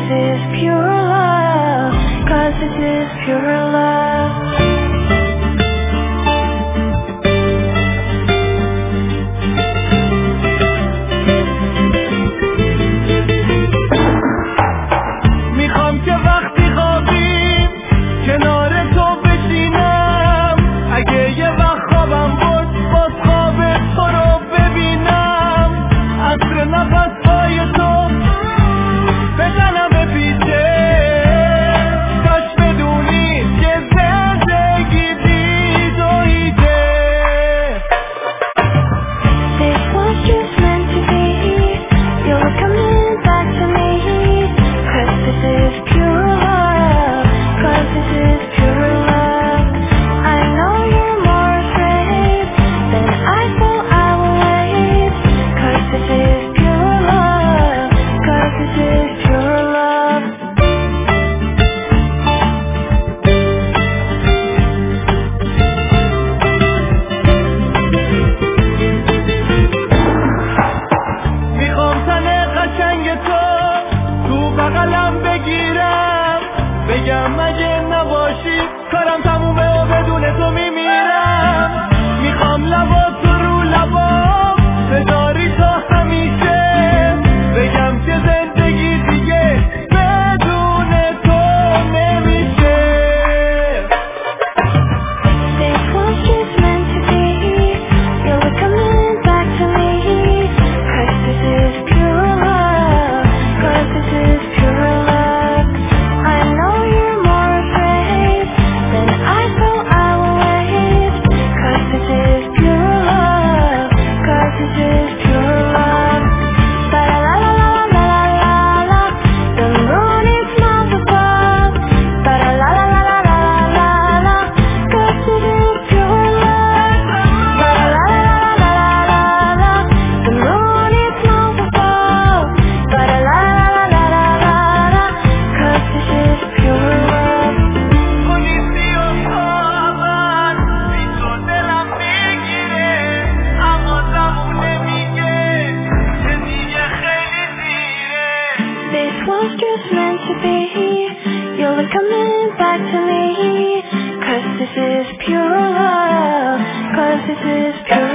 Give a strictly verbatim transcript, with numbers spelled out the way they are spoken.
this is pure love, 'cause this is pure love. میخوام که وقتی خوابیم کنار تو بشینم، اگه یه وقت خوابم بود باز خواب تو رو ببینم، عطر نفس‌های تو بزنم به پیچه، کاش بدونی که زندگی بی توییه. This was just meant to be. You're coming back to me, 'cause this is pure love, 'cause this is pure love. I know you're more afraid than I thought I would wait, 'cause this is pure love, 'cause this is pure love. میخوام تن قشنگ تو تو بغلم بگیرم، بگم اگه نباشی کارم تمومه و بدون تو میمیرم. میخوام لبا تو رو لبا بذاری تا همیشه، بگم که زندگی دیگه بدون تو نمیشه. This was just meant to be. You're coming back to me, 'cause this is pure love, 'cause this is pure love. I know you're more afraid than I thought I would wait, 'cause this is pure love, 'cause this is pure love. Ba la la la la la la la, the moon is not above. Ba la la la la la la la, 'cause this is pure love. Ba la la la la la la, the moon is not above. Ba la la la la la, 'cause this is pure love. کنیستی و خوابم بی تو دلم میگیره، اما زبون نمیگه که دیگه خیلی دیره. This was just meant to be. You're coming back to me, 'cause this is pure love, 'cause this is pure